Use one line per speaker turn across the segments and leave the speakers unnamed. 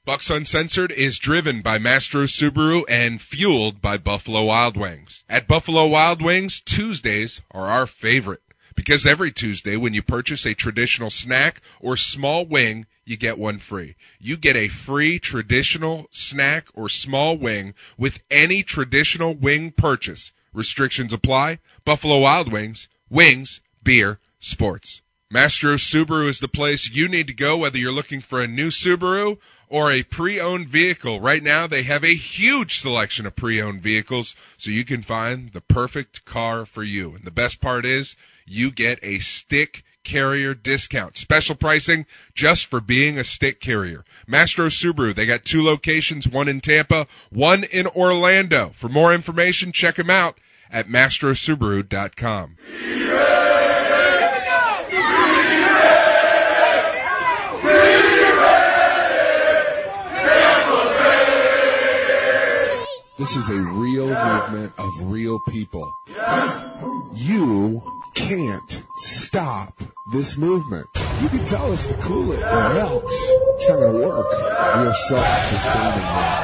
Bucks Uncensored is driven by Mastro Subaru and fueled by Buffalo Wild Wings. At Buffalo Wild Wings, Tuesdays are our favorite because every Tuesday when you purchase a traditional snack or small wing, you get one free. You get a free traditional snack or small wing with any traditional wing purchase. Restrictions apply. Buffalo Wild Wings, wings, beer, sports. Mastro Subaru is the place you need to go whether you're looking for a new Subaru or a pre-owned vehicle. Right now, they have a huge selection of pre-owned vehicles, so you can find the perfect car for you. And the best part is, you get a stick carrier discount. Special pricing just for being a stick carrier. Mastro Subaru, they got 2 locations, one in Tampa, one in Orlando. For more information, check them out at mastrosubaru.com. This is a real movement of real people. You can't stop this movement. You can tell us to cool it or else it's not going to work. We are self-sustaining now.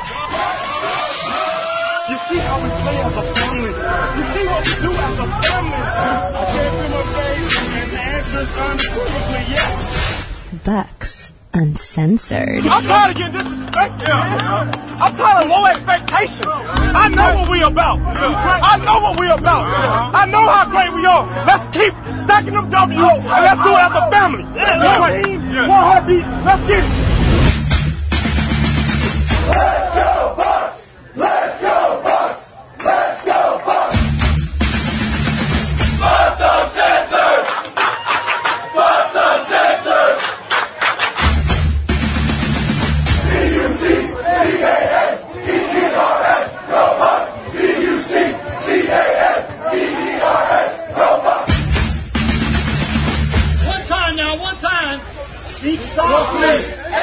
You see how we play as a family. You see what we do as a family. I gave him a face and the answer is unequivocally yes.
Bucks Uncensored.
I'm tired of getting disrespected. I'm tired of low expectations. I know what we about. I know what we about. I know how great we are. Let's keep stacking them W's and let's do it as a family. One team, one heartbeat. Let's get it. Let's go Bucks! Let's go Bucks! Let's go Bucks! Bucks Uncensored! Bucks Uncensored! B-U-C-C-A-N-E-E-R-S, go Bucks! B-U-C-C-A-N-E-E-R-S, go Bucks! One time now, one time. Speak softly.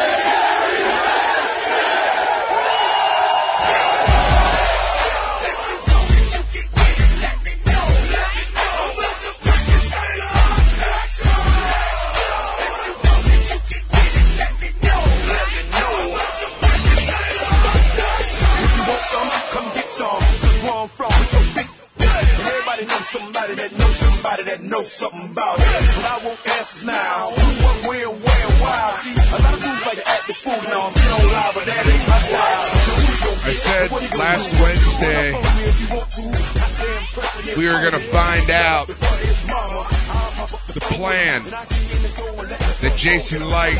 Somebody that knows somebody that knows something about it. But I won't answer now. What, where, why? See, a lot of dudes like to act the fool now. I'm getting on live, but that ain't my style.
I said last Wednesday we were going to find out the plan that Jason Light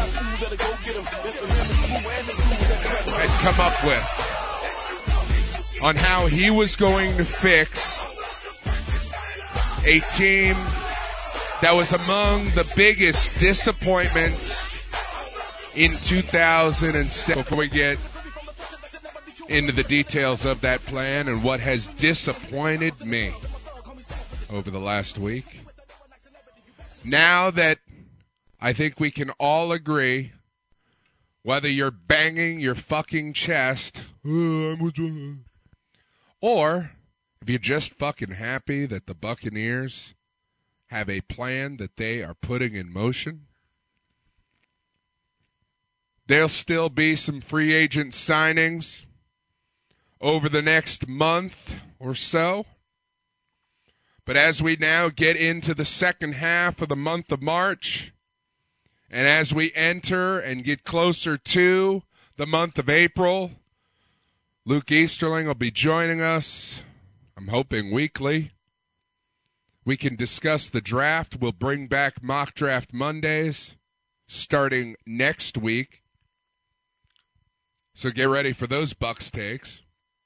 had come up with on how he was going to fix a team that was among the biggest disappointments in 2007. Before we get into the details of that plan and what has disappointed me over the last week, now that I think we can all agree, whether you're banging your fucking chest, or if you're just fucking happy that the Buccaneers have a plan that they are putting in motion, there'll still be some free agent signings over the next month or so. But as we now get into the second half of the month of March, and as we enter and get closer to the month of April, Luke Easterling will be joining us, I'm hoping weekly. We can discuss the draft. We'll bring back Mock Draft Mondays starting next week. So get ready for those Bucks takes.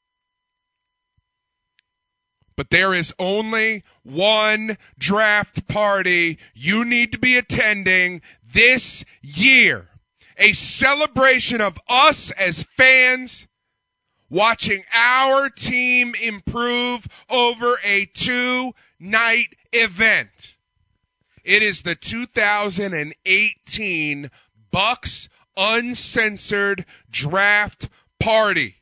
But there is only one draft party you need to be attending this year. A celebration of us as fans watching our team improve over a 2-night event. It is the 2018 Bucks Uncensored Draft Party.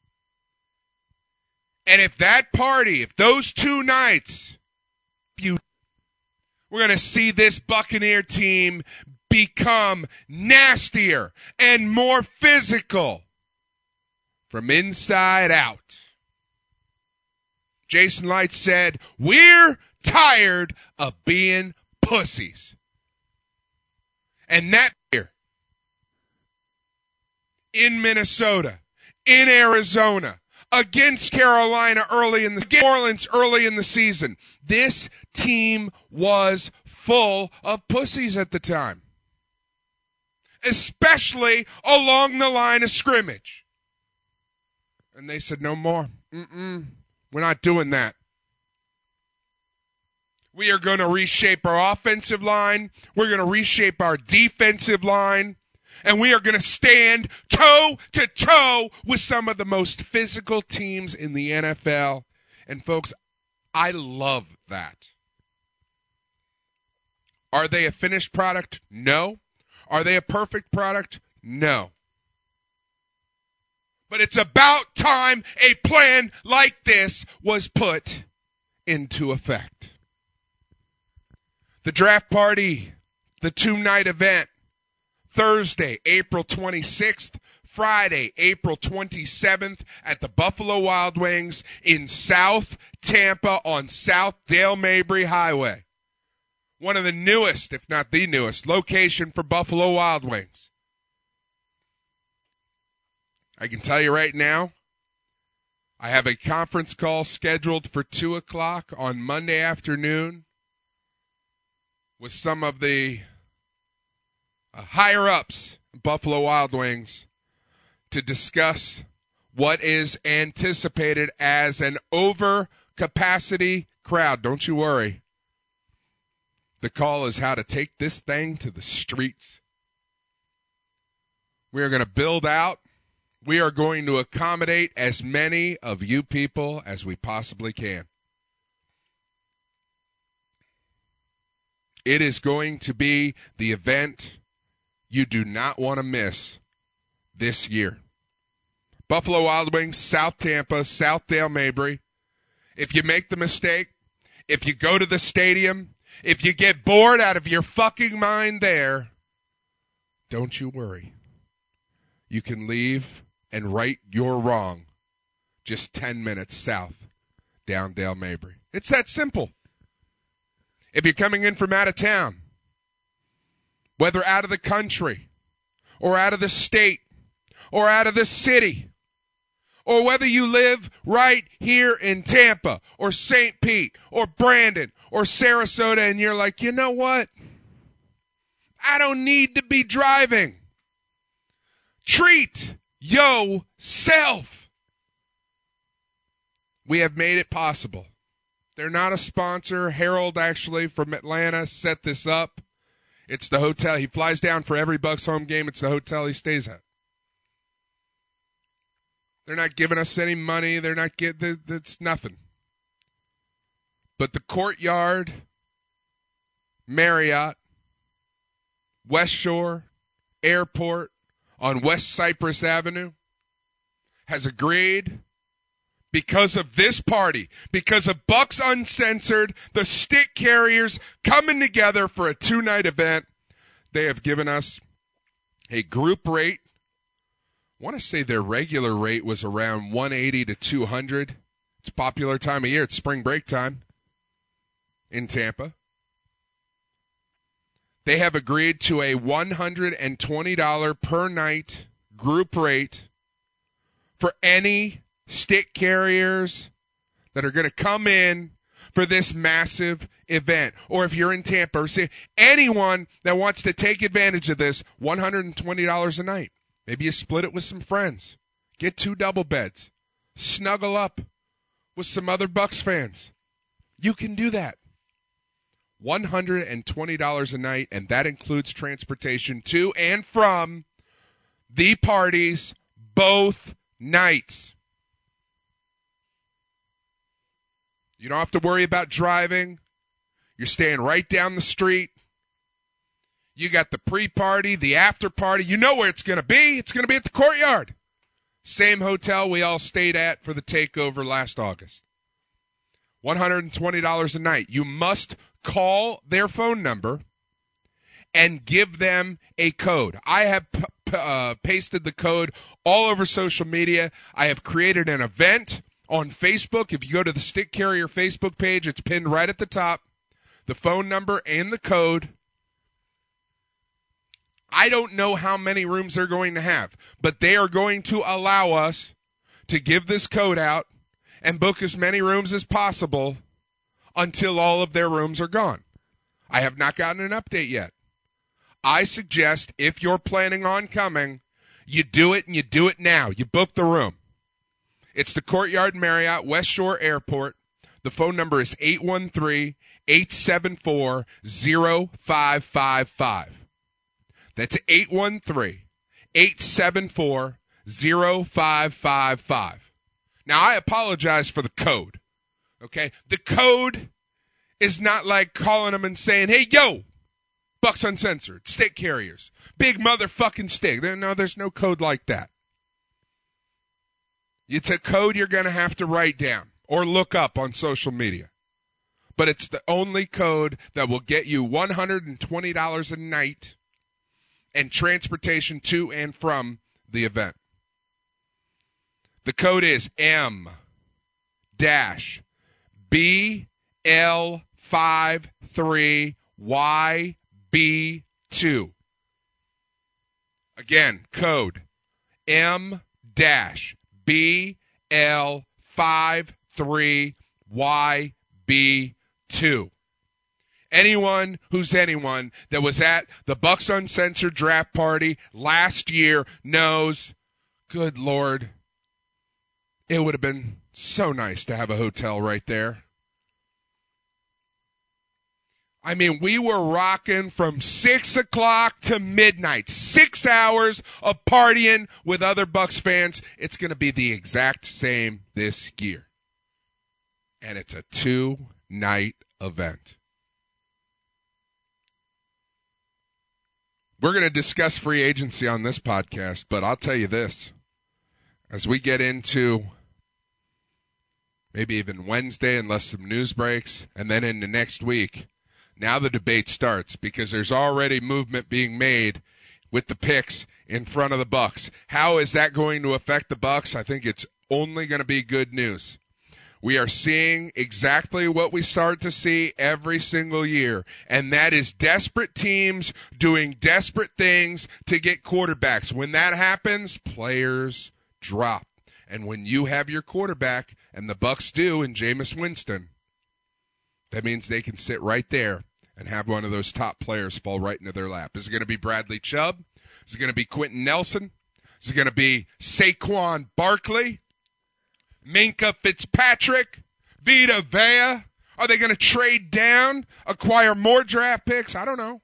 And if that party, if those 2 nights, we're going to see this Buccaneer team become nastier and more physical from inside out. Jason Light said, "We're tired of being pussies." And that year, in Minnesota, in Arizona, against Carolina against New Orleans early in the season, this team was full of pussies at the time, especially along the line of scrimmage. And they said, "No more. We're not doing that. We are going to reshape our offensive line. We're going to reshape our defensive line. And we are going to stand toe-to-toe with some of the most physical teams in the NFL." And, folks, I love that. Are they a finished product? No. Are they a perfect product? No. But it's about time a plan like this was put into effect. The draft party, the 2-night event, Thursday, April 26th, Friday, April 27th at the Buffalo Wild Wings in South Tampa on South Dale Mabry Highway. One of the newest, if not the newest, location for Buffalo Wild Wings. I can tell you right now, I have a conference call scheduled for 2 o'clock on Monday afternoon with some of the higher-ups, Buffalo Wild Wings, to discuss what is anticipated as an over-capacity crowd. Don't you worry. The call is how to take this thing to the streets. We are going to build out. We are going to accommodate as many of you people as we possibly can. It is going to be the event you do not want to miss this year. Buffalo Wild Wings, South Tampa, South Dale Mabry. If you make the mistake, if you go to the stadium, if you get bored out of your fucking mind there, don't you worry. You can leave and right your wrong just 10 minutes south down Dale Mabry. It's that simple. If you're coming in from out of town, whether out of the country or out of the state or out of the city, or whether you live right here in Tampa or St. Pete or Brandon or Sarasota and you're like, you know what? I don't need to be driving. Treat yourself. We have made it possible. They're not a sponsor. Harold, actually, from Atlanta, set this up. It's the hotel. He flies down for every Bucs home game. It's the hotel he stays at. They're not giving us any money. They're not getting, it's nothing. But the Courtyard, Marriott, West Shore, Airport on West Cypress Avenue has agreed, because of this party, because of Bucs Uncensored, the Stick Carriers coming together for a 2-night event, they have given us a group rate. I want to say their regular rate was around $180 to $200. It's a popular time of year. It's spring break time in Tampa. They have agreed to a $120 per night group rate for any Stick Carriers that are going to come in for this massive event. Or if you're in Tampa, or say anyone that wants to take advantage of this, $120 a night. Maybe you split it with some friends. Get 2 double beds. Snuggle up with some other Bucs fans. You can do that. $120 a night, and that includes transportation to and from the parties both nights. You don't have to worry about driving. You're staying right down the street. You got the pre-party, the after-party. You know where it's going to be. It's going to be at the Courtyard. Same hotel we all stayed at for the takeover last August. $120 a night. You must call their phone number and give them a code. I have pasted the code all over social media. I have created an event on Facebook. If you go to the Stick Carrier Facebook page, it's pinned right at the top. The phone number and the code. I don't know how many rooms they're going to have, but they are going to allow us to give this code out and book as many rooms as possible until all of their rooms are gone. I have not gotten an update yet. I suggest if you're planning on coming, you do it and you do it now. You book the room. It's the Courtyard Marriott, West Shore Airport. The phone number is 813-874-0555. That's 813-874-0555. Now, I apologize for the code, okay? The code is not like calling them and saying, hey, yo, Bucks Uncensored, Stick Carriers, big motherfucking stick. No, there's no code like that. It's a code you're going to have to write down or look up on social media. But it's the only code that will get you $120 a night and transportation to and from the event. The code is M-BL53YB2. Again, code M-BL53YB2. Anyone that was at the Bucks Uncensored draft party last year knows, good Lord, it would have been so nice to have a hotel right there. I mean, we were rocking from 6 o'clock to midnight. 6 hours of partying with other Bucks fans. It's going to be the exact same this year. And it's a 2-night event. We're going to discuss free agency on this podcast, but I'll tell you this. As we get into maybe even Wednesday, unless some news breaks, and then into next week, now the debate starts because there's already movement being made with the picks in front of the Bucks. How is that going to affect the Bucks? I think it's only going to be good news. We are seeing exactly what we start to see every single year, and that is desperate teams doing desperate things to get quarterbacks. When that happens, players drop. And when you have your quarterback, and the Bucks do in Jameis Winston, that means they can sit right there and have one of those top players fall right into their lap. Is it going to be Bradley Chubb? Is it going to be Quentin Nelson? Is it going to be Saquon Barkley? Minkah Fitzpatrick? Vita Vea? Are they going to trade down, acquire more draft picks? I don't know.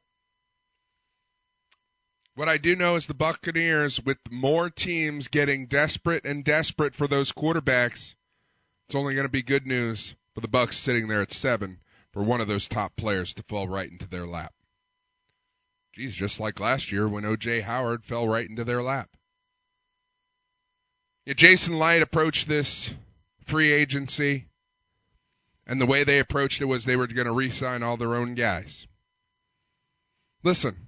What I do know is the Buccaneers, with more teams getting desperate and desperate for those quarterbacks, it's only going to be good news for the Bucks sitting there at 7 for one of those top players to fall right into their lap. Geez, just like last year when O.J. Howard fell right into their lap. Yeah, Jason Light approached this free agency, and the way they approached it was they were going to re-sign all their own guys. Listen,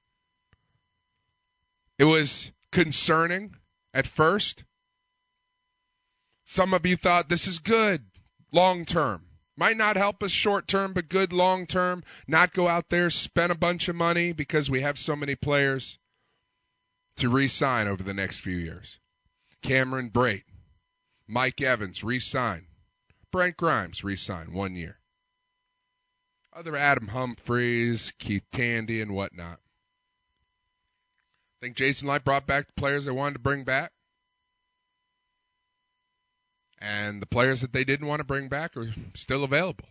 it was concerning at first. Some of you thought this is good long term. Might not help us short term, but good long term. Not go out there, spend a bunch of money because we have so many players to re-sign over the next few years. Cameron Brate, Mike Evans, re-sign. Brent Grimes, re-sign 1 year. Other Adam Humphries, Keith Tandy, and whatnot. Think Jason Light brought back the players they wanted to bring back? And the players that they didn't want to bring back are still available.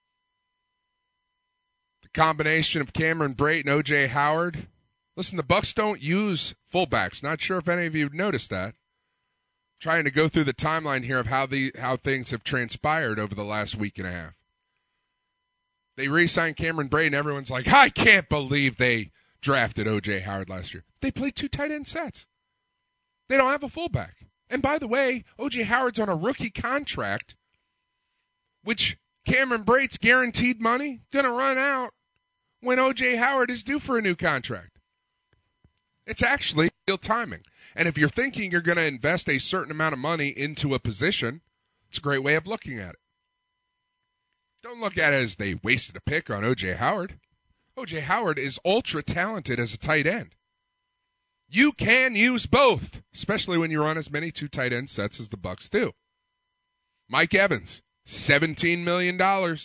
The combination of Cameron Brate and O.J. Howard. Listen, the Bucks don't use fullbacks. Not sure if any of you noticed that. Trying to go through the timeline here of how things have transpired over the last week and a half. They re-signed Cameron Brate, and everyone's like, I can't believe they drafted O.J. Howard last year. They played 2 tight end sets. They don't have a fullback. And by the way, O.J. Howard's on a rookie contract, which Cameron Brate's guaranteed money going to run out when O.J. Howard is due for a new contract. It's actually real timing. And if you're thinking you're going to invest a certain amount of money into a position, it's a great way of looking at it. Don't look at it as they wasted a pick on O.J. Howard. O.J. Howard is ultra talented as a tight end. You can use both, especially when you run as many two tight end sets as the Bucs do. Mike Evans, $17 million.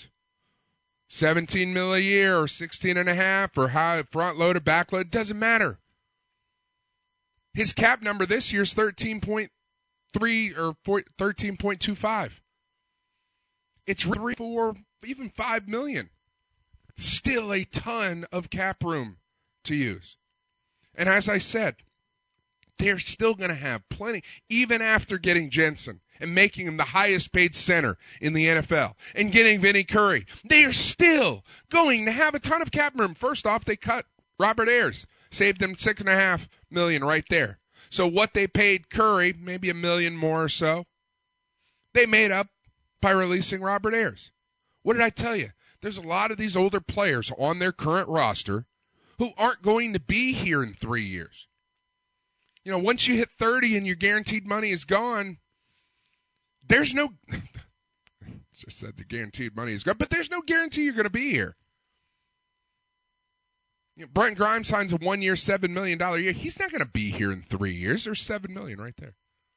$17 million a year or $16.5 or high front load or back load, doesn't matter. His cap number this year is 13.3 or 13.25. It's 3, 4, even $5 million. Still a ton of cap room to use. And as I said, they're still going to have plenty, even after getting Jensen and making him the highest paid center in the NFL and getting Vinny Curry. They are still going to have a ton of cap room. First off, they cut Robert Ayers, saved them $6.5 million right there. So what they paid Curry, maybe $1 million more or so, they made up by releasing Robert Ayers. What did I tell you? There's a lot of these older players on their current roster who aren't going to be here in 3 years. You know, once you hit 30 and your guaranteed money is gone, there's no just said the guaranteed money is gone, but there's no guarantee you're going to be here. You know, Brent Grimes signs a 1-year, $7 million year. He's not going to be here in 3 years. There's $7 million right there.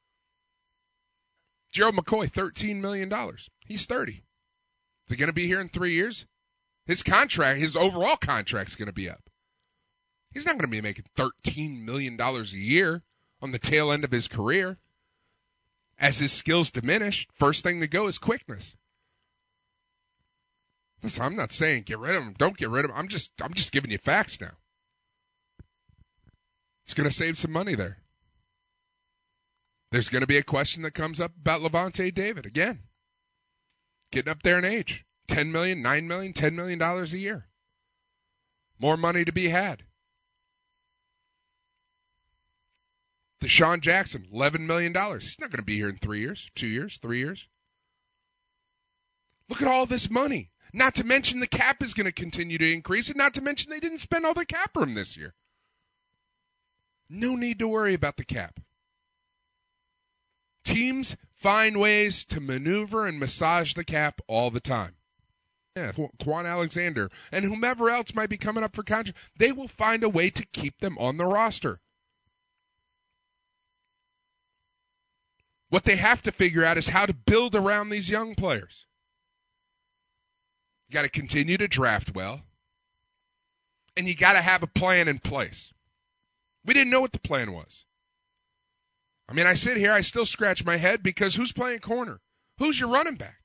Gerald McCoy, $13 million. He's 30. Is he going to be here in 3 years? His contract, his overall contract's going to be up. He's not going to be making $13 million a year on the tail end of his career. As his skills diminish, first thing to go is quickness. Listen, I'm not saying get rid of him. Don't get rid of him. I'm just giving you facts now. It's going to save some money there. There's going to be a question that comes up about Levante David again. Getting up there in age. $10 million, $9 million, $10 million a year. More money to be had. Deshaun Jackson, $11 million. He's not going to be here in 3 years, 2 years, 3 years. Look at all this money. Not to mention the cap is going to continue to increase, and not to mention they didn't spend all their cap room this year. No need to worry about the cap. Teams find ways to maneuver and massage the cap all the time. Yeah, Quan Alexander and whomever else might be coming up for contract, they will find a way to keep them on the roster. What they have to figure out is how to build around these young players. You got to continue to draft well, and you got to have a plan in place. We didn't know what the plan was. I mean, I sit here, I still scratch my head because who's playing corner? Who's your running back?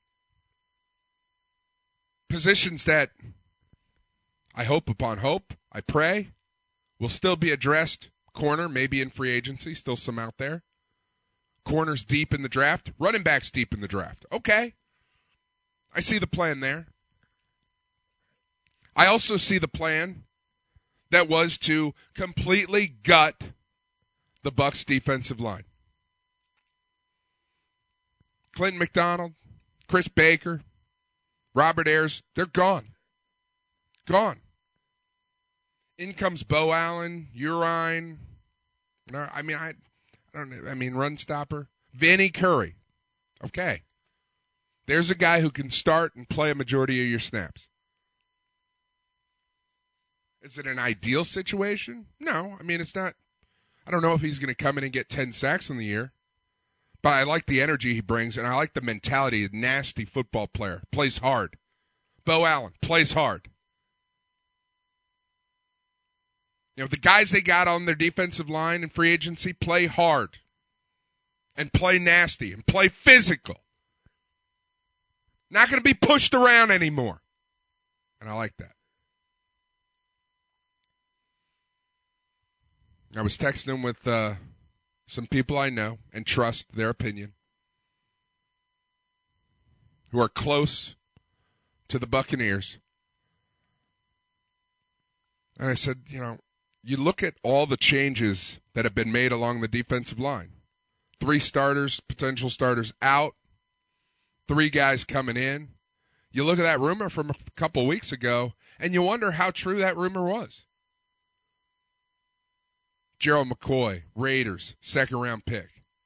Positions that I hope upon hope, I pray, will still be addressed. Corner, maybe in free agency, still some out there. Corners deep in the draft. Running backs deep in the draft. Okay. I see the plan there. I also see the plan that was to completely gut the Bucs defensive line. Clinton McDonald, Chris Baker, Robert Ayers, they're gone. Gone. In comes Bo Allen, Urine. Run stopper. Vinny Curry. Okay. There's a guy who can start and play a majority of your snaps. Is it an ideal situation? No. I mean, it's not. I don't know if he's going to come in and get 10 sacks in the year. But I like the energy he brings, and I like the mentality. A nasty football player. Plays hard. Bo Allen plays hard. You know, the guys they got on their defensive line in free agency play hard and play nasty and play physical. Not going to be pushed around anymore. And I like that. I was texting with some people I know and trust their opinion who are close to the Buccaneers. And I said, you know, you look at all the changes that have been made along the defensive line. 3 starters, potential starters out. 3 guys coming in. You look at that rumor from a couple weeks ago, And you wonder how true that rumor was. Gerald McCoy, Raiders, second-round pick.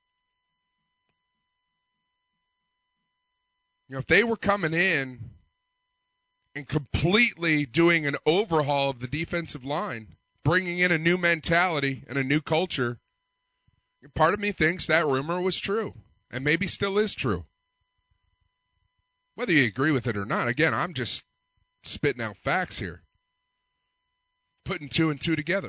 If they were coming in and completely doing an overhaul of the defensive line, bringing in a new mentality and a new culture, part of me thinks that rumor was true, and maybe still is true. Whether you agree with it or not, again, I'm just spitting out facts here, putting two and two together.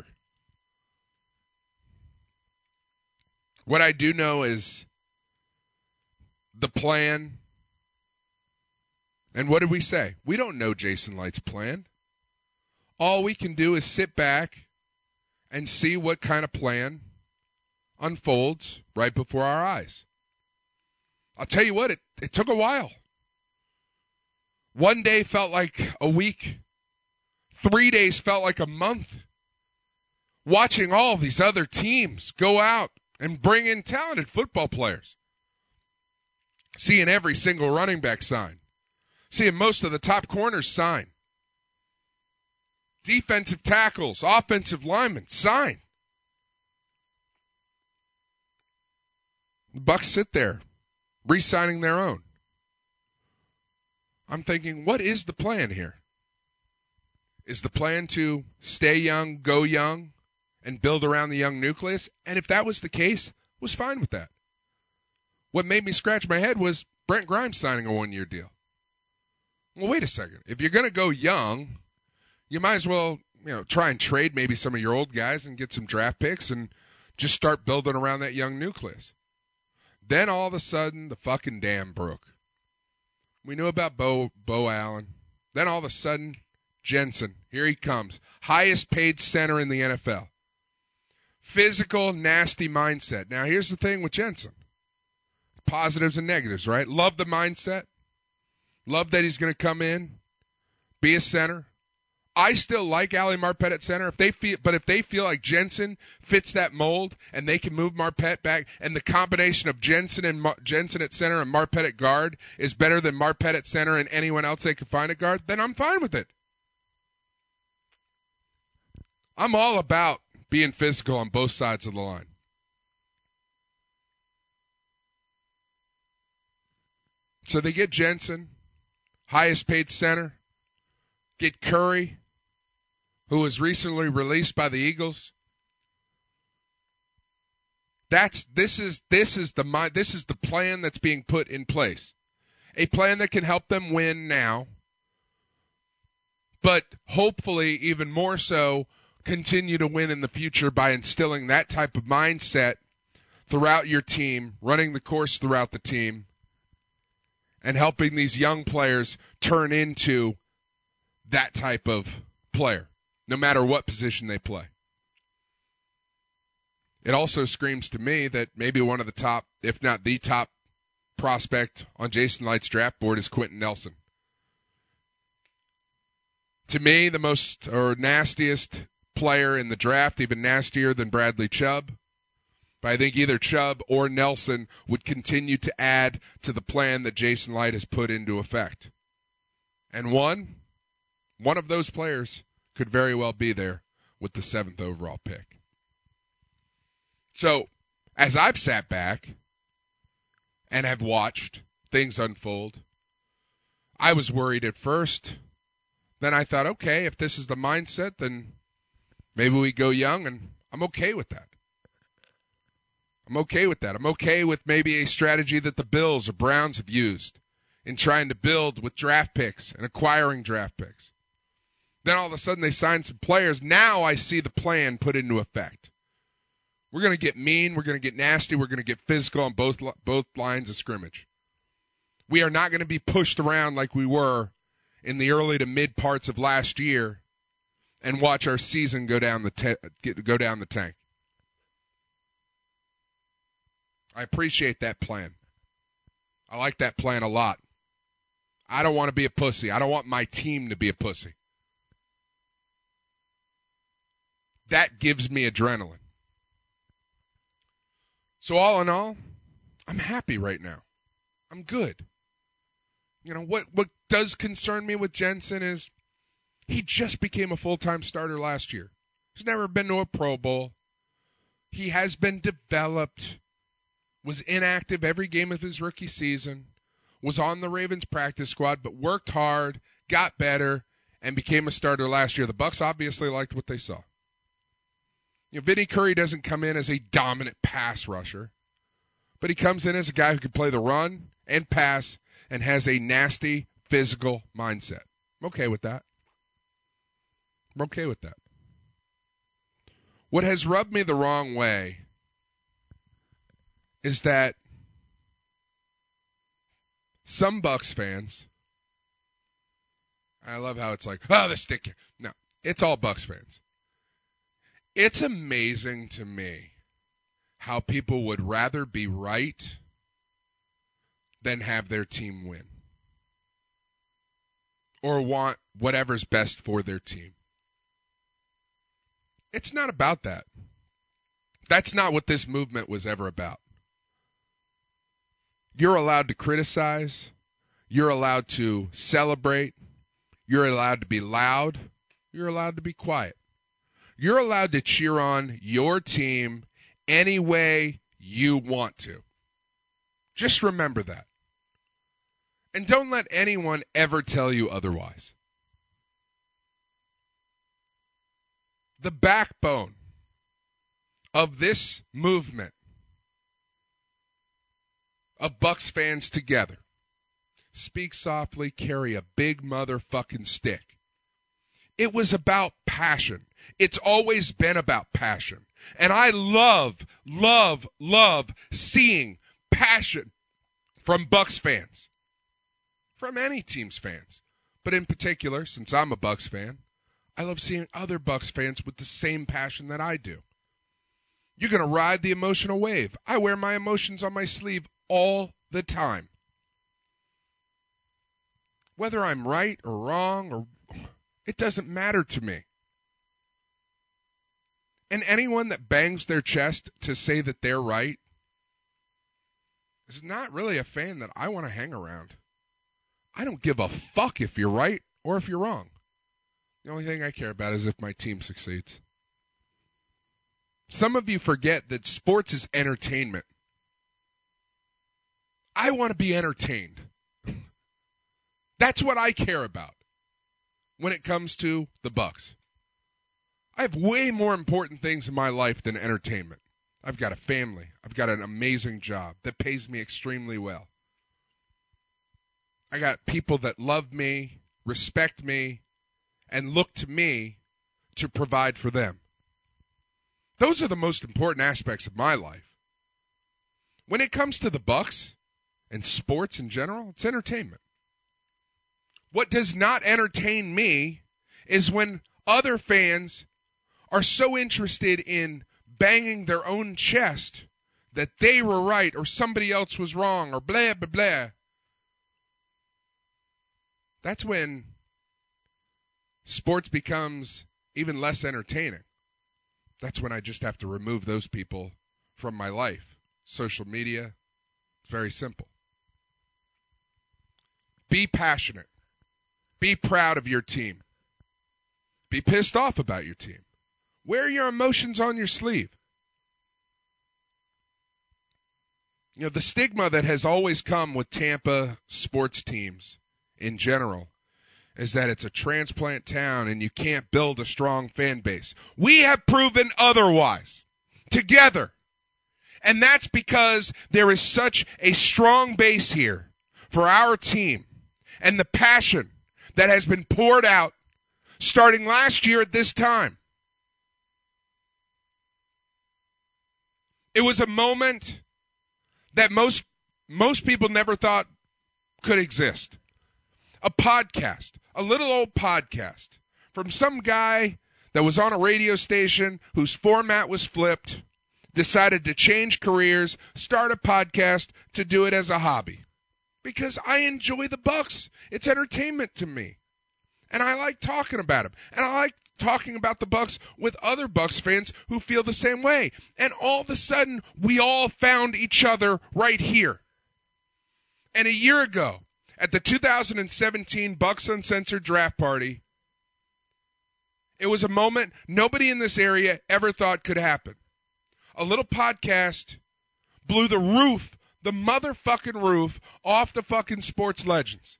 What I do know is the plan. And what did we say? We don't know Jason Licht's plan. All we can do is sit back and see what kind of plan unfolds right before our eyes. I'll tell you what, it took a while. One day felt like a week. 3 days felt like a month. Watching all of these other teams go out and bring in talented football players. Seeing every single running back sign. Seeing most of the top corners sign. Defensive tackles, offensive linemen sign. The Bucs sit there, re-signing their own. I'm thinking, what is the plan here? Is the plan to stay young, go young, and build around the young nucleus? And if that was the case, I was fine with that. What made me scratch my head was Brent Grimes signing a one-year deal. Well, wait a second. If you're going to go young, you might as well, try and trade maybe some of your old guys and get some draft picks and just start building around that young nucleus. Then all of a sudden, the fucking dam broke. We knew about Bo Allen. Then all of a sudden, Jensen, here he comes. Highest paid center in the NFL. Physical, nasty mindset. Now, here's the thing with Jensen. Positives and negatives, right? Love the mindset. Love that he's going to come in, be a center. I still like Ali Marpet at center. If they feel like Jensen fits that mold and they can move Marpet back, and the combination of Jensen at center and Marpet at guard is better than Marpet at center and anyone else they can find at guard, then I'm fine with it. I'm all about being physical on both sides of the line. So they get Jensen, highest paid center, get Curry, who was recently released by the Eagles. This is the plan that's being put in place. A plan that can help them win now, but hopefully even more so continue to win in the future by instilling that type of mindset throughout your team, running the course throughout the team, and helping these young players turn into that type of player, no matter what position they play. It also screams to me that maybe one of the top, if not the top, prospect on Jason Licht's draft board is Quentin Nelson. To me, the most or nastiest player in the draft, even nastier than Bradley Chubb. But I think either Chubb or Nelson would continue to add to the plan that Jason Licht has put into effect. And one of those players could very well be there with the 7th overall pick. So, as I've sat back and have watched things unfold, I was worried at first. Then I thought, okay, if this is the mindset, then maybe we go young, and I'm okay with that. I'm okay with that. I'm okay with maybe a strategy that the Bills or Browns have used in trying to build with draft picks and acquiring draft picks. Then all of a sudden they sign some players. Now I see the plan put into effect. We're going to get mean. We're going to get nasty. We're going to get physical on both lines of scrimmage. We are not going to be pushed around like we were in the early to mid parts of last year and watch our season go down the tank. I appreciate that plan. I like that plan a lot. I don't want to be a pussy. I don't want my team to be a pussy. That gives me adrenaline. So all in all, I'm happy right now. I'm good. What does concern me with Jensen is He just became a full-time starter last year. He's never been to a Pro Bowl. He has been developed, was inactive every game of his rookie season, was on the Ravens practice squad, but worked hard, got better, and became a starter last year. The Bucs obviously liked what they saw. Vinny Curry doesn't come in as a dominant pass rusher, but he comes in as a guy who can play the run and pass and has a nasty physical mindset. I'm okay with that. I'm okay with that. What has rubbed me the wrong way is that some Bucs fans, I love how it's like, oh, the stick. No, it's all Bucs fans. It's amazing to me how people would rather be right than have their team win or want whatever's best for their team. It's not about that. That's not what this movement was ever about. You're allowed to criticize. You're allowed to celebrate. You're allowed to be loud. You're allowed to be quiet. You're allowed to cheer on your team any way you want to. Just remember that. And don't let anyone ever tell you otherwise. The backbone of this movement of Bucs fans together. Speak softly, carry a big motherfucking stick. It was about passion. It's always been about passion. And I love seeing passion from Bucs fans. From any team's fans. But in particular, since I'm a Bucs fan, I love seeing other Bucs fans with the same passion that I do. You're going to ride the emotional wave. I wear my emotions on my sleeve all the time. Whether I'm right or wrong, it doesn't matter to me. And anyone that bangs their chest to say that they're right is not really a fan that I want to hang around. I don't give a fuck if you're right or if you're wrong. The only thing I care about is if my team succeeds. Some of you forget that sports is entertainment. I want to be entertained. That's what I care about when it comes to the Bucs. I have way more important things in my life than entertainment. I've got a family. I've got an amazing job that pays me extremely well. I got people that love me, respect me, and look to me to provide for them. Those are the most important aspects of my life. When it comes to the Bucs and sports in general, it's entertainment. What does not entertain me is when other fans are so interested in banging their own chest that they were right or somebody else was wrong or blah, blah, blah. That's when sports becomes even less entertaining. That's when I just have to remove those people from my life. Social media, it's very simple. Be passionate. Be proud of your team. Be pissed off about your team. Wear your emotions on your sleeve. You know, the stigma that has always come with Tampa sports teams in general is that it's a transplant town and you can't build a strong fan base. We have proven otherwise together. And that's because there is such a strong base here for our team and the passion that has been poured out starting last year at this time. It was a moment that most people never thought could exist. A podcast, a little old podcast from some guy that was on a radio station whose format was flipped, decided to change careers, start a podcast to do it as a hobby. Because I enjoy the Bucs. It's entertainment to me. And I like talking about them. And I like talking about the Bucs with other Bucs fans who feel the same way. And all of a sudden, we all found each other right here. And a year ago, at the 2017 Bucs Uncensored Draft Party, It was a moment nobody in this area ever thought could happen. A little podcast blew the motherfucking roof off the fucking Sports Legends.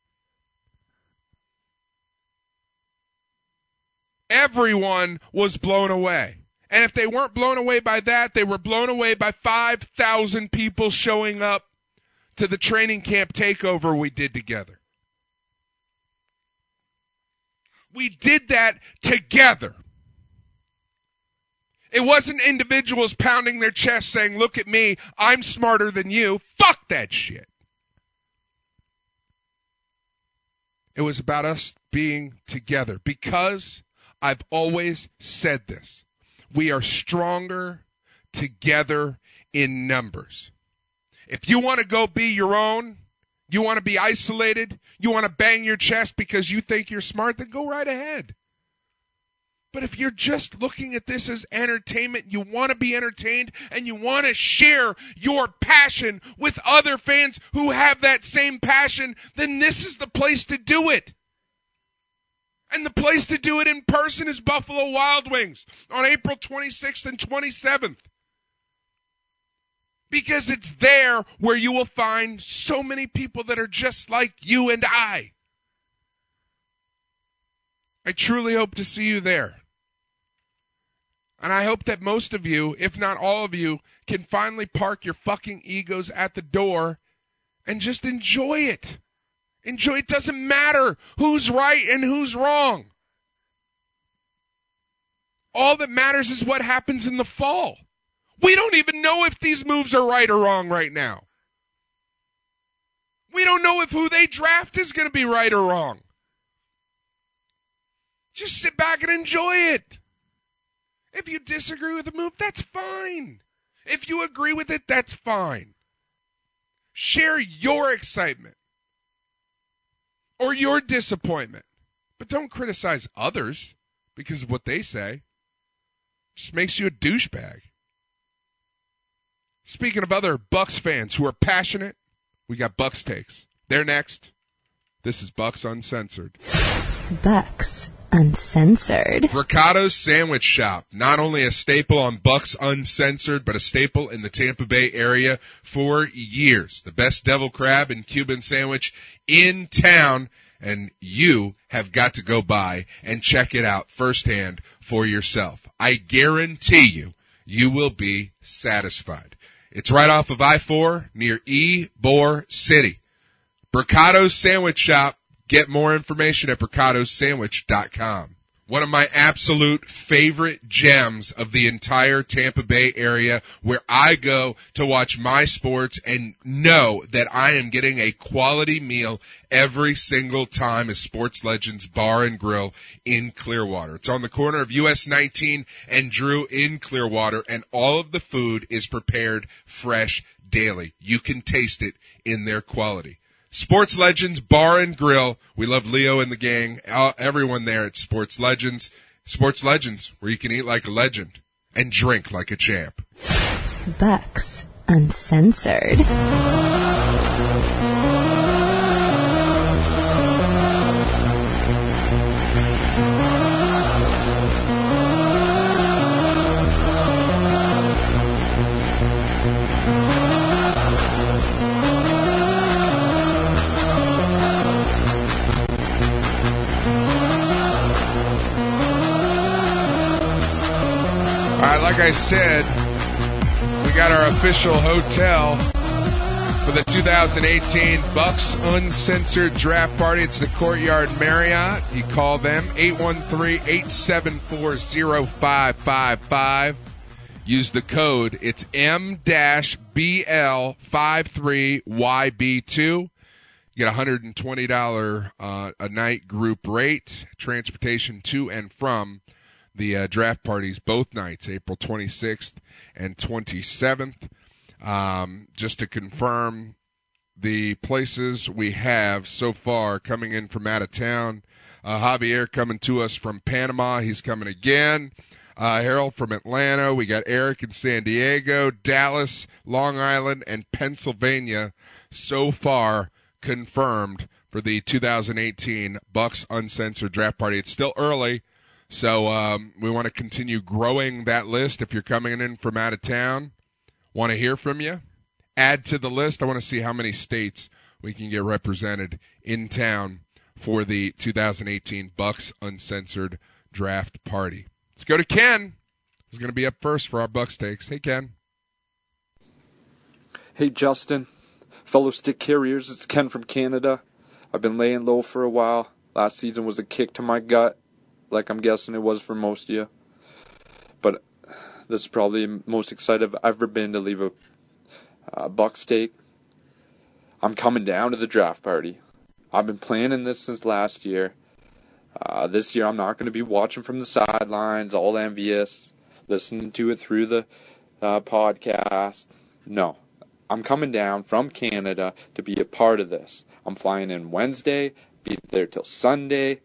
Everyone was blown away. And if they weren't blown away by that, they were blown away by 5,000 people showing up to the training camp takeover we did together. We did that together. It wasn't individuals pounding their chest saying, look at me, I'm smarter than you. Fuck that shit. It was about us being together because I've always said this. We are stronger together in numbers. If you want to go be your own, you want to be isolated, you want to bang your chest because you think you're smart, then go right ahead. But if you're just looking at this as entertainment, you want to be entertained, and you want to share your passion with other fans who have that same passion, then this is the place to do it. And the place to do it in person is Buffalo Wild Wings on April 26th and 27th. Because it's there where you will find so many people that are just like you and I. I truly hope to see you there. And I hope that most of you, if not all of you, can finally park your fucking egos at the door and just enjoy it. Enjoy. It doesn't matter who's right and who's wrong. All that matters is what happens in the fall. We don't even know if these moves are right or wrong right now. We don't know if who they draft is going to be right or wrong. Just sit back and enjoy it. If you disagree with the move, that's fine. If you agree with it, that's fine. Share your excitement or your disappointment. But don't criticize others because of what they say. It just makes you a douchebag. Speaking of other Bucks fans who are passionate, we got Bucks Takes. They're next. This is Bucks Uncensored.
Bucks Uncensored.
Bricato's Sandwich Shop, not only a staple on Bucks Uncensored, but a staple in the Tampa Bay area for years. The best devil crab and Cuban sandwich in town, and you have got to go by and check it out firsthand for yourself. I guarantee you, you will be satisfied. It's right off of I-4 near Ybor City. Bricato's Sandwich Shop. Get more information at bricatosandwich.com. One of my absolute favorite gems of the entire Tampa Bay area where I go to watch my sports and know that I am getting a quality meal every single time is Sports Legends Bar and Grill in Clearwater. It's on the corner of US 19 and Drew in Clearwater, and all of the food is prepared fresh daily. You can taste it in their quality. Sports Legends Bar and Grill. We love Leo and the gang, everyone there at Sports Legends. Sports Legends, where you can eat like a legend and drink like a champ.
Bucks Uncensored.
Like I said, we got our official hotel for the 2018 Bucks Uncensored Draft Party. It's the Courtyard Marriott. You call them 813-874-0555. Use the code. It's M-BL53YB2. You get $120 a night group rate, transportation to and from the draft parties both nights, April 26th and 27th. Just to confirm the places we have so far coming in from out of town. Javier coming to us from Panama. He's coming again. Harold from Atlanta. We got Eric in San Diego, Dallas, Long Island, and Pennsylvania so far confirmed for the 2018 Bucks Uncensored Draft Party. It's still early, So we want to continue growing that list. If you're coming in from out of town, want to hear from you, add to the list. I want to see how many states we can get represented in town for the 2018 Bucks Uncensored Draft Party. Let's go to Ken, who's going to be up first for our Bucks takes. Hey, Ken.
Hey, Justin. Fellow stick carriers, it's Ken from Canada. I've been laying low for a while. Last season was a kick to my gut, like I'm guessing it was for most of you. But this is probably the most excited I've ever been to leave a Bucks take. I'm coming down to the draft party. I've been planning this since last year. This year I'm not going to be watching from the sidelines, all envious, listening to it through the podcast. No. I'm coming down from Canada to be a part of this. I'm flying in Wednesday, be there till Sunday.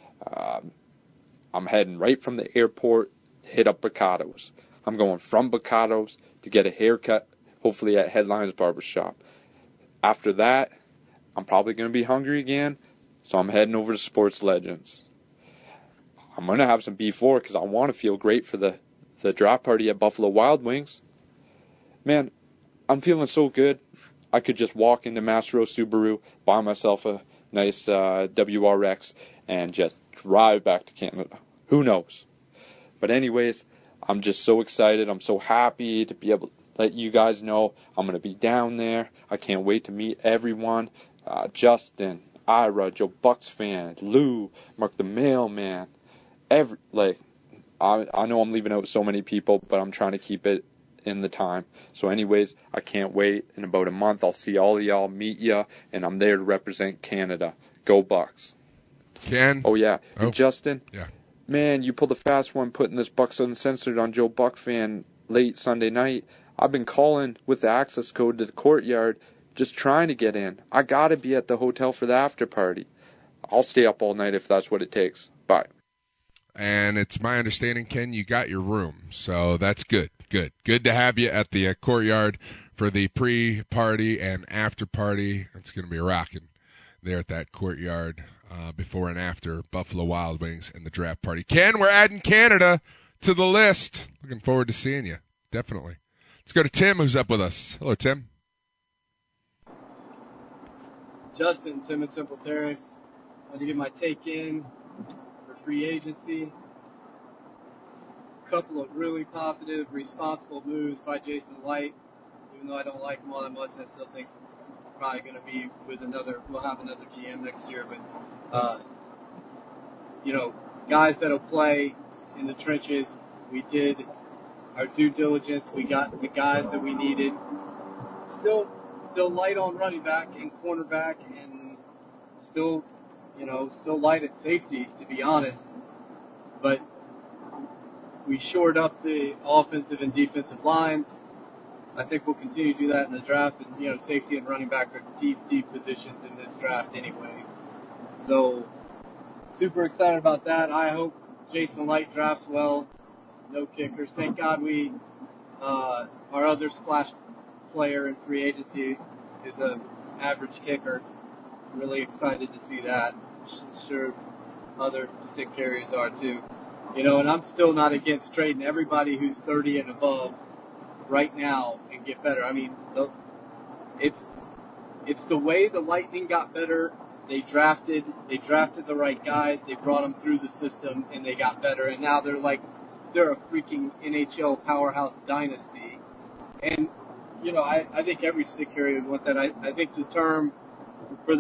I'm heading right from the airport, hit up Bocados. I'm going from Bocados to get a haircut, hopefully at Headlines Barbershop. After that, I'm probably going to be hungry again, so I'm heading over to Sports Legends. I'm going to have some B4 because I want to feel great for the draft party at Buffalo Wild Wings. Man, I'm feeling so good. I could just walk into Mastro Subaru, buy myself a nice WRX, and just drive back to Canada. Who knows? But anyways, I'm just so excited. I'm so happy to be able to let you guys know I'm going to be down there. I can't wait to meet everyone. Justin, Ira, Joe Bucks fan, Lou, Mark the Mailman. I know I'm leaving out so many people, but I'm trying to keep it in the time. So anyways, I can't wait. In about a month, I'll see all of y'all, meet ya, and I'm there to represent Canada. Go Bucks.
Ken?
Oh, yeah. And Justin?
Yeah.
Man, you pulled a fast one putting this Bucks Uncensored on Joe Buck fan late Sunday night. I've been calling with the access code to the courtyard, just trying to get in. I gotta be at the hotel for the after party. I'll stay up all night if that's what it takes. Bye.
And it's my understanding, Ken, you got your room. So that's good. Good to have you at the courtyard for the pre-party and after-party. It's going to be rocking there at that courtyard before and after Buffalo Wild Wings and the draft party. Ken, we're adding Canada to the list. Looking forward to seeing you. Definitely. Let's go to Tim, who's up with us. Hello, Tim.
Justin, Tim at Temple Terrace. I want to get my take in for free agency. Couple of really positive, responsible moves by Jason Light. Even though I don't like him all that much, I still think we're probably going to be with we'll have another GM next year. But, guys that'll play in the trenches. We did our due diligence. We got the guys that we needed. Still light on running back and cornerback, and still light at safety, to be honest. But we shored up the offensive and defensive lines. I think we'll continue to do that in the draft. And, safety and running back are deep positions in this draft anyway. So, super excited about that. I hope Jason Light drafts well. No kickers. Thank God our other splash player in free agency is an average kicker. Really excited to see that. Sure other stick carriers are too. And I'm still not against trading everybody who's 30 and above right now and get better. I mean, it's the way the Lightning got better. They drafted the right guys. They brought them through the system and they got better. And now they're a freaking NHL powerhouse dynasty. And, I think every stick carrier would want that. I think the term for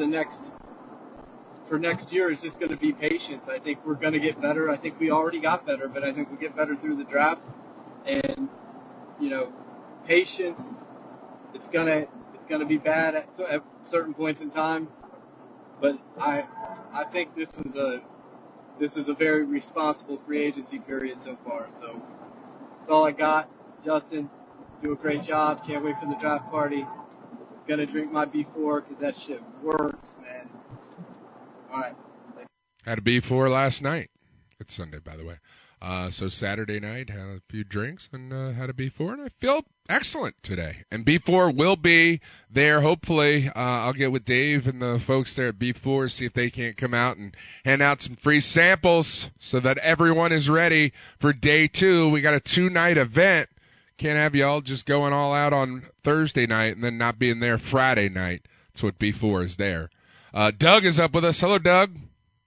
next year is just going to be patience. I think we're going to get better. I think we already got better, but I think we'll get better through the draft. And, patience, it's going to be bad at certain points in time. But I think this is a very responsible free agency period so far. So that's all I got. Justin, do a great job. Can't wait for the draft party. Gonna drink my B4 because that shit works, man. All right.
Had a B4 last night. It's Sunday, by the way. So Saturday night, had a few drinks and had a B4, and I feel excellent today. And B4 will be there, hopefully. I'll get with Dave and the folks there at B4, see if they can't come out and hand out some free samples so that everyone is ready for day 2. We got a 2-night event. Can't have y'all just going all out on Thursday night and then not being there Friday night. That's what B4 is there. Doug is up with us. Hello, Doug.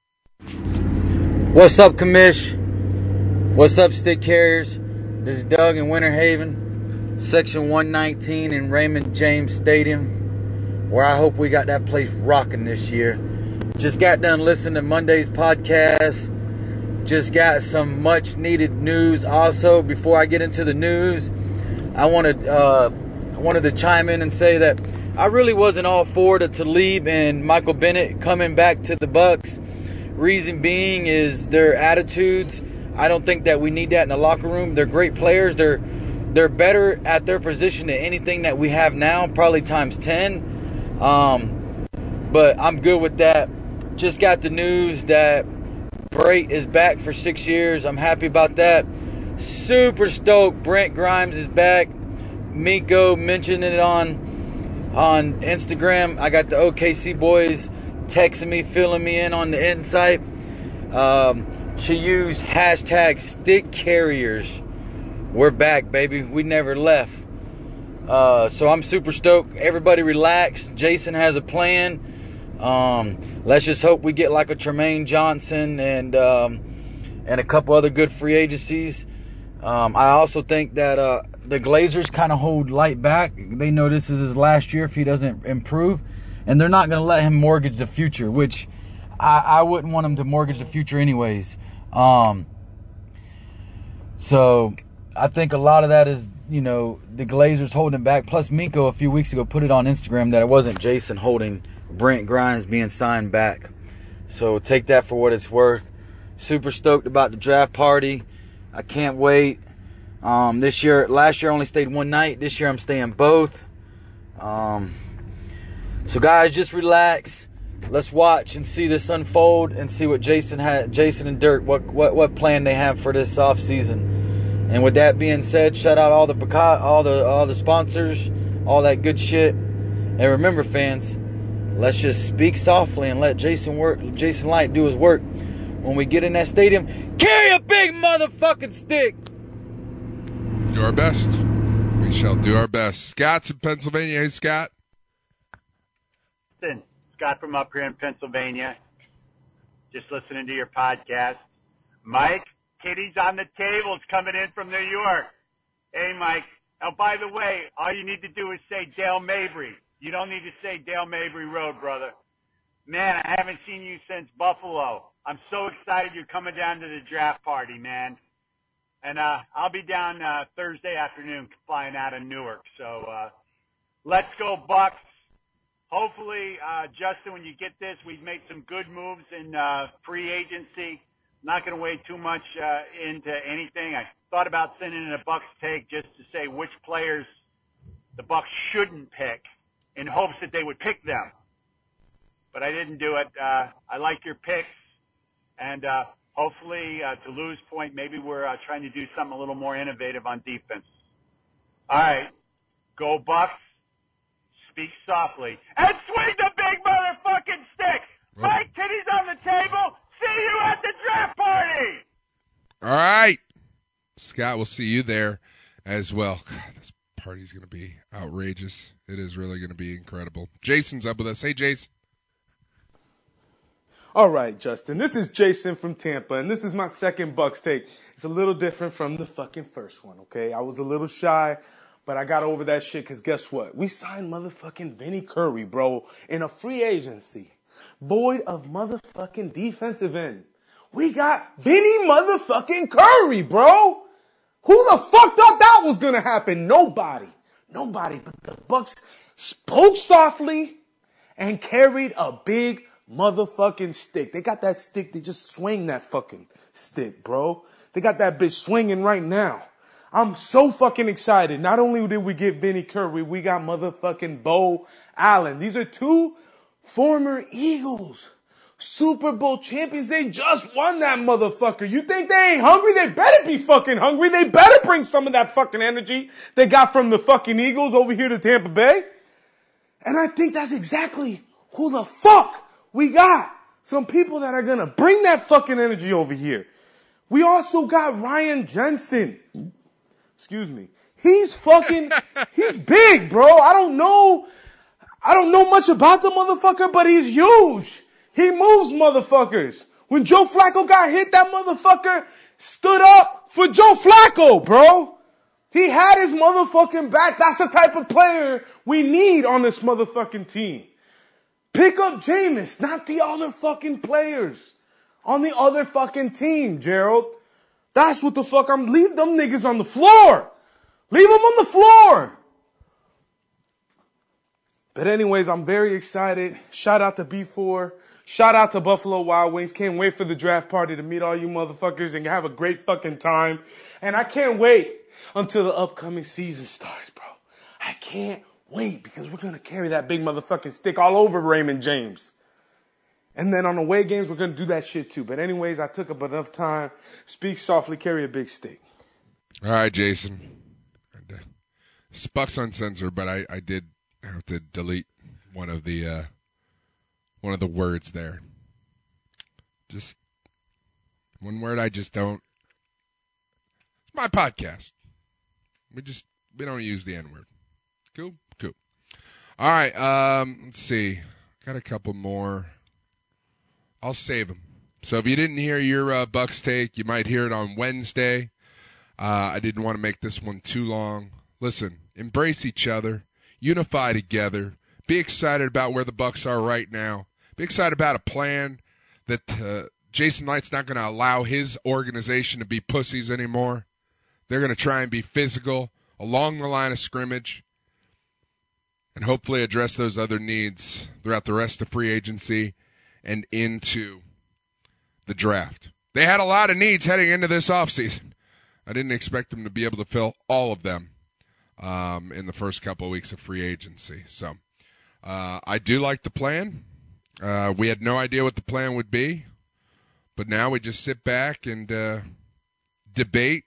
What's up, Commish? What's up, Stick Carriers? This is Doug in Winter Haven, Section 119 in Raymond James Stadium, where I hope we got that place rocking this year. Just got done listening to Monday's podcast. Just got some much-needed news. Also, before I get into the news, I wanted to chime in and say that I really wasn't all for the Talib and Michael Bennett coming back to the Bucks. Reason being is their attitudes. I don't think that we need that in the locker room. They're great players. They're better at their position than anything that we have now, probably times 10. But I'm good with that. Just got the news that Brait is back for 6 years. I'm happy about that. Super stoked. Brent Grimes is back. Miko mentioned it on Instagram. I got the OKC boys texting me, filling me in on the insight. She used hashtag stick carriers. We're back, baby. We never left. So I'm super stoked. Everybody relax. Jason has a plan. Let's just hope we get like a Tremaine Johnson and a couple other good free agencies. I also think that the Glazers kind of hold Light back. They know this is his last year if he doesn't improve. And they're not going to let him mortgage the future, which I wouldn't want him to mortgage the future anyways. So I think a lot of that is, the Glazers holding him back. Plus Miko a few weeks ago put it on Instagram that it wasn't Jason holding Brent Grimes being signed back. So take that for what it's worth. Super stoked about the draft party. I can't wait. Last year I only stayed one night. This year I'm staying both. So guys, just relax. Let's watch and see this unfold and see what Jason and Dirk, what plan they have for this off season. And with that being said, shout out all the sponsors, all that good shit. And remember, fans, let's just speak softly and let Jason Light do his work. When we get in that stadium, carry a big motherfucking stick.
Do our best. We shall do our best. Scott's in Pennsylvania. Hey, Scott.
Scott from up here in Pennsylvania. Just listening to your podcast. Mike, Kitty's on the table. It's coming in from New York. Hey, Mike. Oh, by the way, all you need to do is say Dale Mabry. You don't need to say Dale Mabry Road, brother. Man, I haven't seen you since Buffalo. I'm so excited you're coming down to the draft party, man. And I'll be down Thursday afternoon flying out of Newark. So let's go, Bucks. Hopefully, Justin, when you get this, we've made some good moves in free agency. Not going to wade too much into anything. I thought about sending in a Bucks take just to say which players the Bucks shouldn't pick in hopes that they would pick them. But I didn't do it. I like your picks. And hopefully, to Lou's point, maybe we're trying to do something a little more innovative on defense. All right. Go Bucks. Speak softly. And swing the big motherfucking stick. Mike Titty's on the table. See you at the draft party.
All right. Scott, we'll see you there as well. God, this party's going to be outrageous. It is really going to be incredible. Jason's up with us. Hey, Jason.
All right, Justin. This is Jason from Tampa, and this is my second Bucks take. It's a little different from the fucking first one, okay? I was a little shy, but I got over that shit because guess what? We signed motherfucking Vinny Curry, bro, in a free agency. Void of motherfucking defensive end. We got Vinny motherfucking Curry, bro. Who the fuck thought that was going to happen? Nobody. But the Bucks spoke softly and carried a big motherfucking stick. They got that stick. They just swing that fucking stick, bro. They got that bitch swinging right now. I'm so fucking excited. Not only did we get Vinny Curry, we got motherfucking Bo Allen. These are two former Eagles. Super Bowl champions. They just won that motherfucker. You think they ain't hungry? They better be fucking hungry. They better bring some of that fucking energy they got from the fucking Eagles over here to Tampa Bay. And I think that's exactly who the fuck we got. Some people that are gonna bring that fucking energy over here. We also got Ryan Jensen. Excuse me. He's big, bro. I don't know much about the motherfucker, but he's huge. He moves motherfuckers. When Joe Flacco got hit, that motherfucker stood up for Joe Flacco, bro. He had his motherfucking back. That's the type of player we need on this motherfucking team. Pick up Jameis, not the other fucking players on the other fucking team, Gerald. That's what the fuck leave them niggas on the floor. Leave them on the floor. But anyways, I'm very excited. Shout out to B4. Shout out to Buffalo Wild Wings. Can't wait for the draft party to meet all you motherfuckers and have a great fucking time. And I can't wait until the upcoming season starts, bro. I can't wait because we're going to carry that big motherfucking stick all over Raymond James. And then on away games, we're going to do that shit too. But anyways, I took up enough time. Speak softly, carry a big stick.
All right, Jason. It's Bucks Uncensored, but I did have to delete one of the words there. Just one word I just don't. It's my podcast. We don't use the N-word. Cool. All right, let's see. Got a couple more. I'll save them. So if you didn't hear your Bucks take, you might hear it on Wednesday. I didn't want to make this one too long. Listen, embrace each other, unify together, be excited about where the Bucks are right now. Be excited about a plan that Jason Light's not going to allow his organization to be pussies anymore. They're going to try and be physical along the line of scrimmage and hopefully address those other needs throughout the rest of free agency and into the draft. They had a lot of needs heading into this offseason. I didn't expect them to be able to fill all of them in the first couple of weeks of free agency. So I do like the plan. We had no idea what the plan would be, but now we just sit back and debate,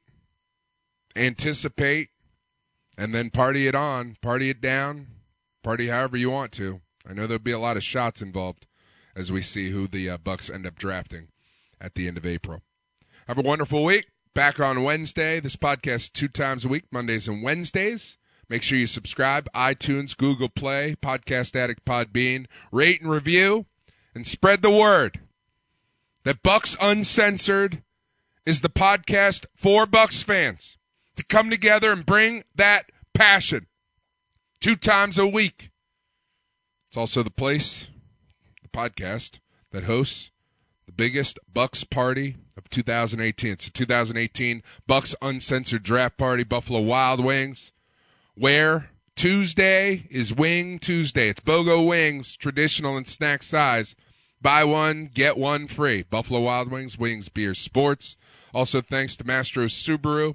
anticipate, and then party it on, party it down, party however you want to. I know there'll be a lot of shots involved as we see who the Bucks end up drafting at the end of April. Have a wonderful week. Back on Wednesday. This podcast 2 times a week, Mondays and Wednesdays. Make sure you subscribe, iTunes, Google Play, Podcast Addict, Podbean. Rate and review, and spread the word that Bucks Uncensored is the podcast for Bucks fans to come together and bring that passion 2 times a week. It's also the place, the podcast, that hosts the biggest Bucks party of 2018. It's the 2018 Bucks Uncensored Draft Party, Buffalo Wild Wings, where Tuesday is Wing Tuesday. It's BOGO wings, traditional and snack size. Buy one, get one free. Buffalo Wild Wings, wings, beer, sports. Also thanks to Mastro Subaru.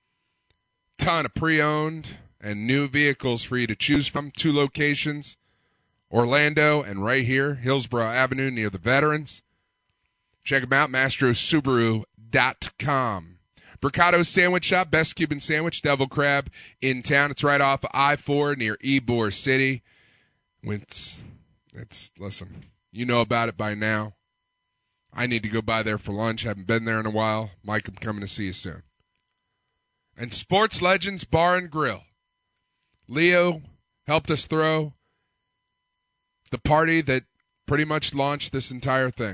Ton of pre-owned and new vehicles for you to choose from. 2 locations, Orlando and right here, Hillsborough Avenue near the Veterans. Check them out, mastrosubaru.com. Bricado's Sandwich Shop, best Cuban sandwich, Devil Crab in town. It's right off I-4 near Ybor City. Listen, you know about it by now. I need to go by there for lunch. Haven't been there in a while. Mike, I'm coming to see you soon. And Sports Legends Bar and Grill. Leo helped us throw the party that pretty much launched this entire thing.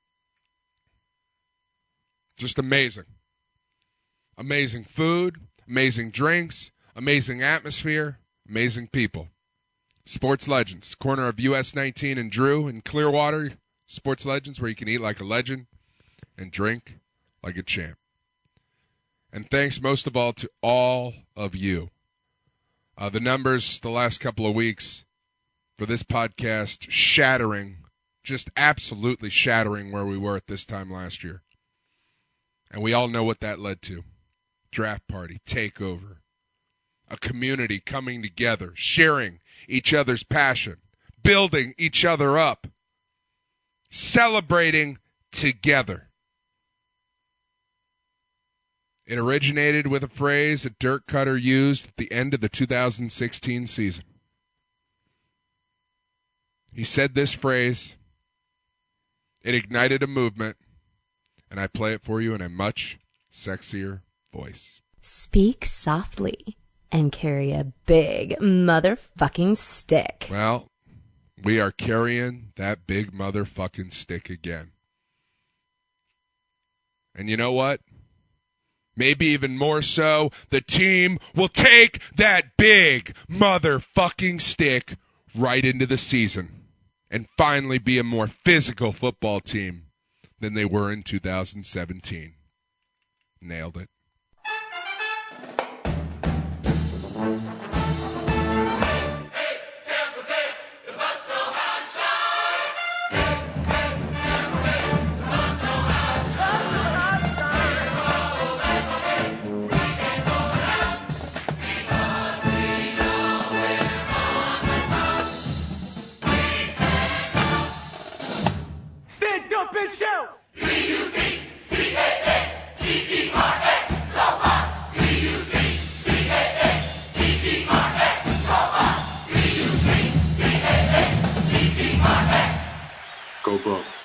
Just amazing. Amazing food, amazing drinks, amazing atmosphere, amazing people. Sports Legends, corner of US 19 and Drew in Clearwater. Sports Legends, where you can eat like a legend and drink like a champ. And thanks most of all to all of you. The numbers the last couple of weeks for this podcast shattering, just absolutely shattering where we were at this time last year. And we all know what that led to. Draft party, takeover, a community coming together, sharing each other's passion, building each other up. celebrating together. It originated with a phrase that Dirk Cutter used at the end of the 2016 season. He said this phrase, it ignited a movement, and I play it for you in a much sexier voice.
Speak softly and carry a big motherfucking stick.
Well, we are carrying that big motherfucking stick again. And you know what? Maybe even more so, the team will take that big motherfucking stick right into the season and finally be a more physical football team than they were in 2017. Nailed it.
Stand up and shout!
Go Bucks.